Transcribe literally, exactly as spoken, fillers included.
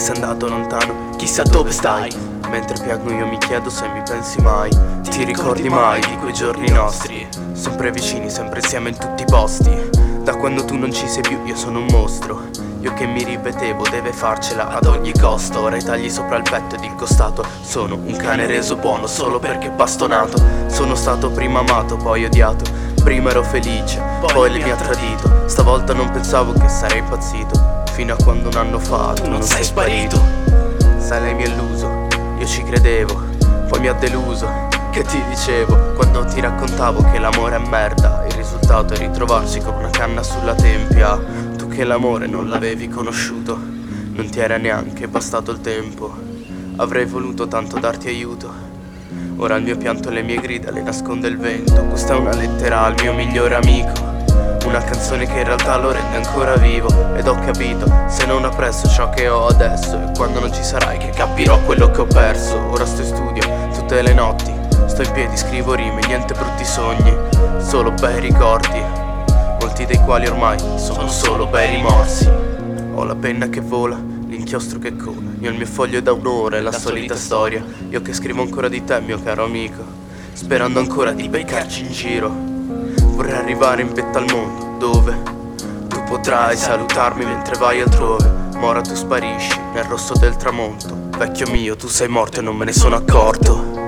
sei andato lontano, chissà dove stai. Mentre piango io mi chiedo se mi pensi mai. Ti ricordi mai di quei giorni nostri? Sempre vicini, sempre insieme in tutti i posti. Da quando tu non ci sei più io sono un mostro. Io che mi ripetevo deve farcela ad ogni costo. Ora i tagli sopra il petto ed incostato. Sono un cane reso buono solo perché bastonato. Sono stato prima amato, poi odiato. Prima ero felice, poi lei mi ha tradito. Stavolta non pensavo che sarei impazzito, fino a quando un anno fa tu non sei sparito. Sai, lei mi ha illuso, io ci credevo, poi mi ha deluso. Che ti dicevo quando ti raccontavo che l'amore è merda? Il risultato è ritrovarsi con una canna sulla tempia. Tu che l'amore non l'avevi conosciuto, non ti era neanche bastato il tempo. Avrei voluto tanto darti aiuto. Ora il mio pianto e le mie grida le nasconde il vento. Questa è una lettera al mio migliore amico, una canzone che in realtà lo rende ancora vivo. Ed ho capito, se non apprezzo ciò che ho adesso, e quando non ci sarai che capirò quello che ho perso. Ora sto in studio tutte le notti, sto in piedi, scrivo rime, niente brutti sogni, solo bei ricordi, molti dei quali ormai sono solo bei rimorsi. Ho la penna che vola, l'inchiostro che cola, io il mio foglio è da un'ora, è la solita storia. Io che scrivo ancora di te, mio caro amico, sperando ancora di beccarci in giro. Vorrei arrivare in vetta al mondo, dove tu potrai salutarmi mentre vai altrove. Ma ora tu sparisci nel rosso del tramonto. Vecchio mio, tu sei morto e non me ne sono accorto.